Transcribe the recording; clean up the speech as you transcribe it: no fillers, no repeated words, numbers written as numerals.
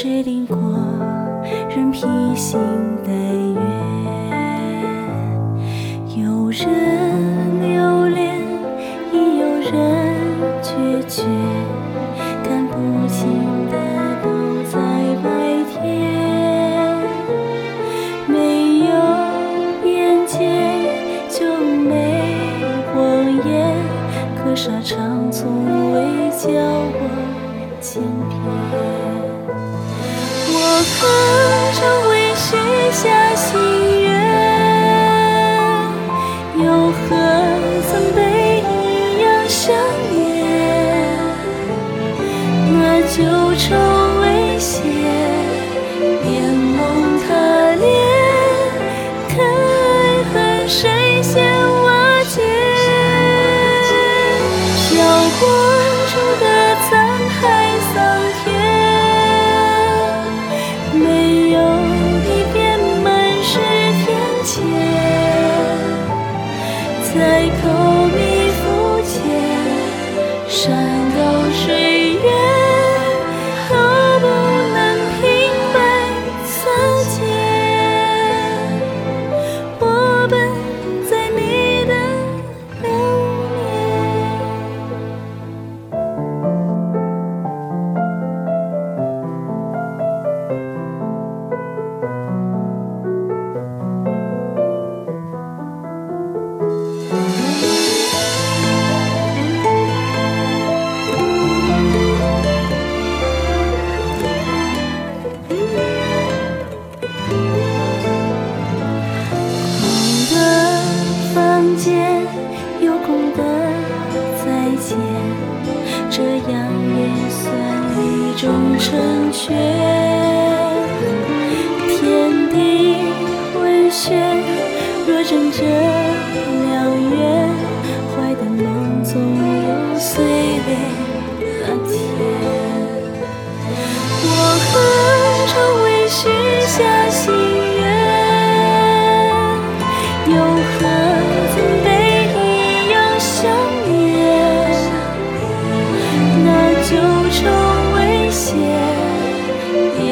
谁定过人披星戴月？有人留恋，亦有人决绝，看不清的都在白天。没有边界就没谎言，可沙场从未教我千篇。我何尝未许下心愿，又何曾被一样相恋？那旧愁未歇，眼梦他恋，可爱恨谁先瓦解？飘过处的沧海桑田，没有一边满是天堑，在口蜜腹间，山高水远，都不能平白擦肩。我奔在你的流年。空的房间，有空的再见，这样也算一种成全。天地昏眩，若真这良缘，怀的梦总有岁月那天。我何尝未许下心愿，又何曾被一样相恋？那旧愁未歇，